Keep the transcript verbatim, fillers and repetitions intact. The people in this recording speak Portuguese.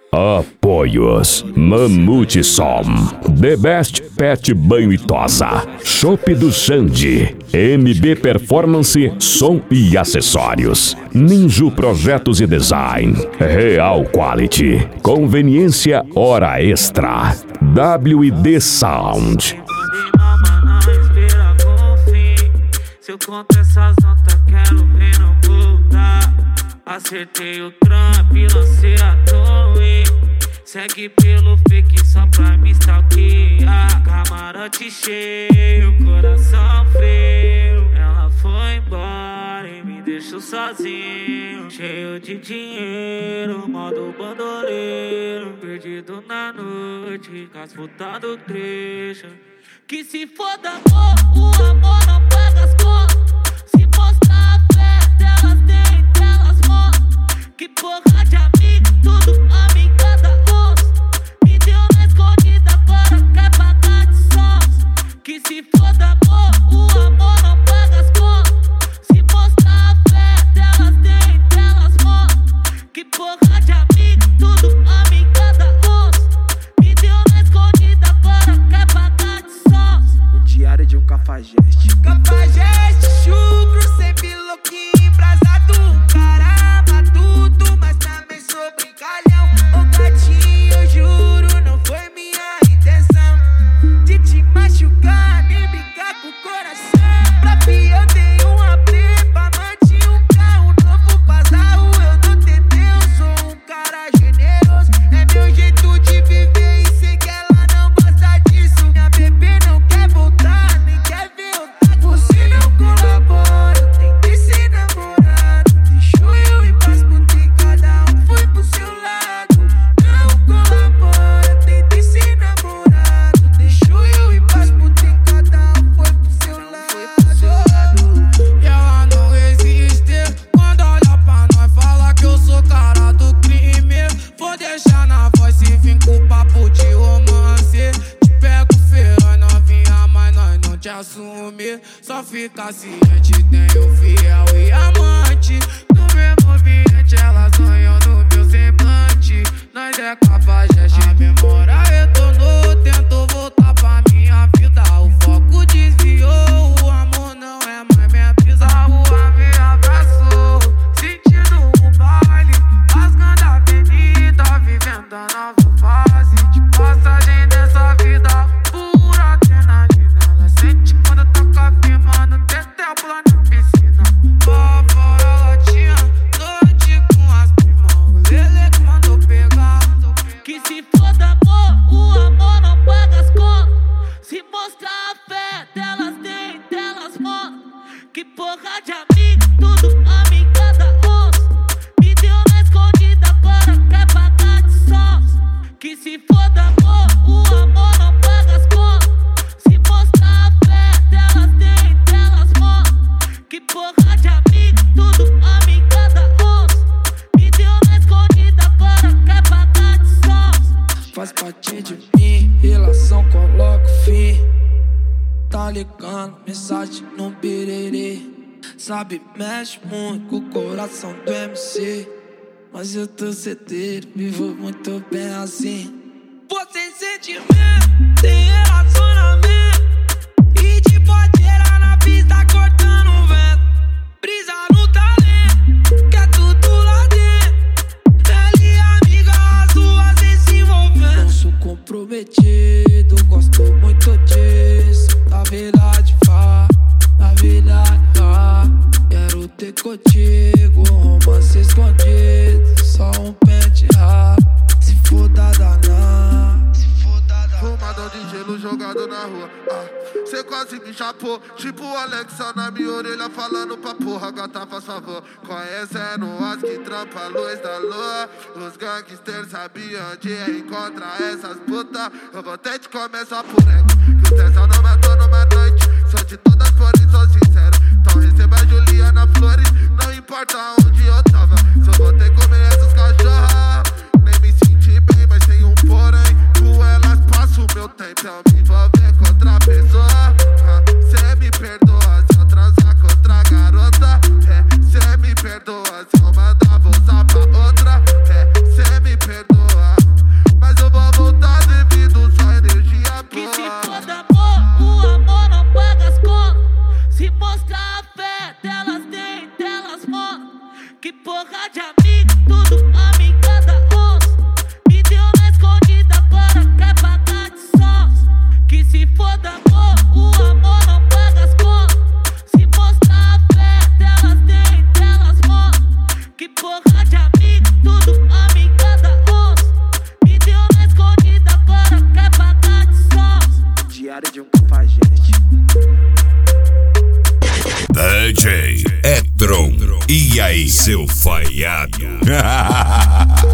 Apoios: Mamute Som, The Best Pet Banho e Tosa, Chopp do Xande, M B Performance, Som e Acessórios, Ninju Projetos e Design, Real Quality, Conveniência Hora Extra, W e D Sound. Se eu conto essas notas, quero ver não voltar. Acertei o trampo e lancei a torre. Segue pelo fake só pra me stalkear. Camarote cheio, coração frio. Ela foi embora e me deixou sozinho. Cheio de dinheiro, modo bandoleiro. Perdido na noite, com as putas do trecho. Que se foda amor, o amor não paga as contas. Se mostrar a fé delas, tem delas mostram. Que porra de amigo, tudo amiga da onça. Me deu na escondida, agora quer pagar de sons. Que se foda amor, o amor não paga as contas. Se mostrar a fé delas, tem delas mostram. Que porra de amigo, tudo amiga da onça. Me deu na escondida, agora quer pagar de sons. Diário de um cafajeste. Cafajeste, chucro, sempre louquinho, embrasado. Caramba, tudo, mas também sou brincalhão. Ô gatinho, eu juro, não foi minha intenção de te machucar, nem brincar com o coração. Pra fi eu dei uma prepa, mantinha um carro novo, pasarro, eu dou T T, eu sou um cara generoso. É meu jeito de viver e sei que ela não gosta disso. Minha bebê não quer voltar, nem quer ver eu tá. Você não colabora, eu tentei ser namorado. Deixou eu ir pras putas e cada um foi pro seu lado. Não colabora, eu tentei ser namorado. Deixou eu ir pras putas e cada um foi pro seu lado. E ela não resiste quando olha pra nós, fala que eu sou cara do crime. Vou deixar na voz se vim com papo de romance. Te pego feio, novinha, mas nós não te assumir. Só fica ciente, tenho fiel e amante. No mesmo ambiente, elas sonham no meu semblante. Nós é cafajeste, a memória retornou. Tentou voltar pra minha vida, o foco desviou. O amor não é mais minha brisa, a rua me abraçou. Sentindo o baile, rasgando a avenida, vivendo a nova fase de passagem dessa vida. Pura adrenalina, ela sente quando toca firmando. Tetel pula na piscina. Lá fora ela tinha noite com as primas. O Lele que mandou pegar. Que se foda amor, o amor não paga as contas. Se mostrar a fé delas, tem delas mostram. Que porra de amigo, tudo amiga da onça. Me deu na escondida, agora quer pagar de sons. Que se foda amor, o amor não paga as contas. Se mostrar a fé delas, tem delas mostram. Que porra de amigo, tudo amiga da onça. Me deu na escondida, agora quer pagar de sons. Faz parte de mim, relação coloco fim. Tá ligando, mensagem no birerê. Sabe, mexe muito com o coração do M C. Mas eu tô certeiro, vivo muito bem assim. Você sentimento, tem relacionamento. E de podeira na pista cortando o vento. Brisa no talento, quer tudo lá dentro. Ela e amiga, as duas vêm se envolvendo. Não sou comprometido, gosto muito disso. Na verdade, vá, na verdade, vá. Quero ter contigo, um romance escondido. Só um pente raro, se for da danar. Fumadão de gelo jogado na rua. Ah, cê quase me chapou. Tipo o Alexa na minha orelha falando pra porra. Gata, faz favor. Conhecendo as que trampa a luz da lua. Os gangsters sabiam onde encontrar essas putas. Eu vou ter te comer só por ego. Que o tesão não matou numa noite. Sou de todas, porém sou sincero. Então receba a Juliana Flores. Não importa onde eu tava. Só vou ter que comer essas cachorras. Nem me senti bem, mas tem um porém. Com elas passo o meu tempo. Eu me envolver com outra pessoa. Cê me perdoa se eu transar com outra garota. Cê me perdoa se eu mandar vou usar pra outra. Cê me perdoa. Que porra de amigo, tudo amiga da onça. Me deu na escondida, agora quer pagar de sons. Que se foda amor, o amor não paga as contas. Se mostrar a fé delas, tem delas mostram. Que porra de amigo, tudo amiga da onça. Me deu na escondida, agora quer pagar de sons. Diário de um cafajeste. D J Etron, e aí seu falhado?